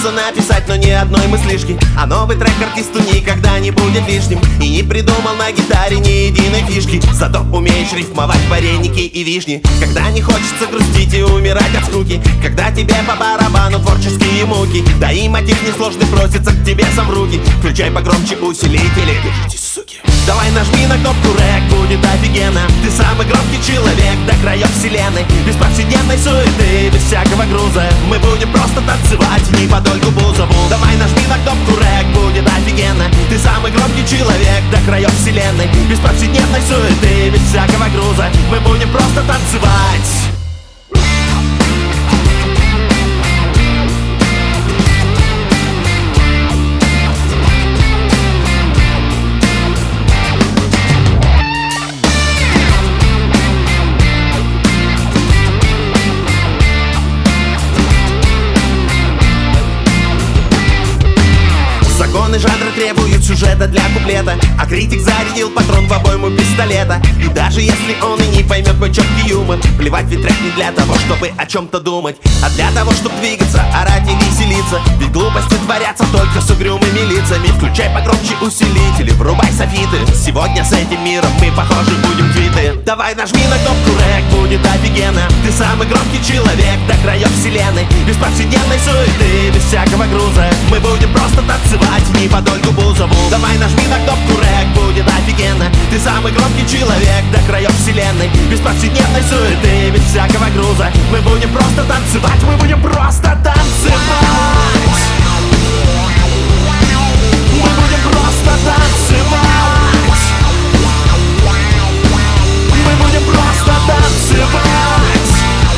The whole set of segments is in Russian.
хочется написать, но ни одной мыслишки. А новый трек артисту никогда не будет лишним. И не придумал на гитаре ни единой фишки. Зато умеешь рифмовать вареники и вишни. Когда не хочется грустить и умирать от скуки. Когда тебе по барабану творческие муки. Да и мотив несложный просится к тебе сам в руки. Включай погромче усилители. Держитесь, суки. Давай нажми на кнопку рэк, будет офигенно. Ты самый громкий человек до краев вселенной. Без повседневной суеты, без всякого груза. Мы будем просто танцевать, не по Ольгу Бузову. Давай нажми на кнопку рэк, будет офигенно. Ты самый громкий человек до краев вселенной. Без повседневной суеты, без всякого груза. Мы будем просто танцевать. Законы жанра требуют сюжета для куплета. А критик зарядил патрон в обойму пистолета. И даже если он и не поймет мой четкий юмор, плевать, ведь трек не для того, чтобы о чем-то думать, а для того, чтобы двигаться, орать и веселиться. Ведь глупости творятся только с угрюмыми лицами. Включай погромче усилители, врубай софиты. Сегодня с этим миром мы, похожи, будем квиты. Давай нажми на кнопку рэк, будет офигенно. Ты самый громкий человек до краев вселенной. Без повседневной суеты, без всякого груза. Мы будем просто танцевать, не по Ольгу Бузову. Давай нажми на кнопку рэк, будет офигенно. Ты самый громкий человек до краев вселенной. Без повседневной суеты, без всякого груза. Мы будем просто танцевать, мы будем просто танцевать. Мы будем просто танцевать. Мы будем просто танцевать.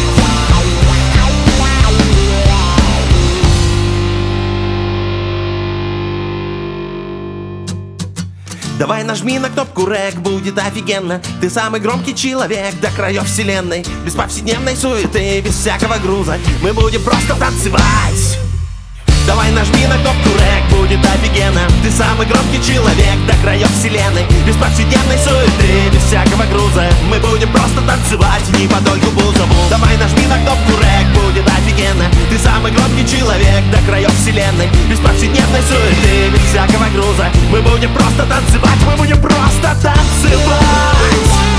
Давай нажми на кнопку рэк, будет офигенно. Ты самый громкий человек до краев вселенной. Без повседневной суеты, без всякого груза. Мы будем просто танцевать. Давай нажми на кнопку рэк, будет офигенно. Ты самый громкий человек до краев вселенной. Без повседневной суеты, без всякого груза. Мы будем просто танцевать, не по Ольгу Бузову. Давай нажми на кнопку рэк, будет офигенно. Ты самый громкий человек до краев вселенной. Без повседневной суеты, без всякого груза. Мы будем просто танцевать, мы будем просто танцевать.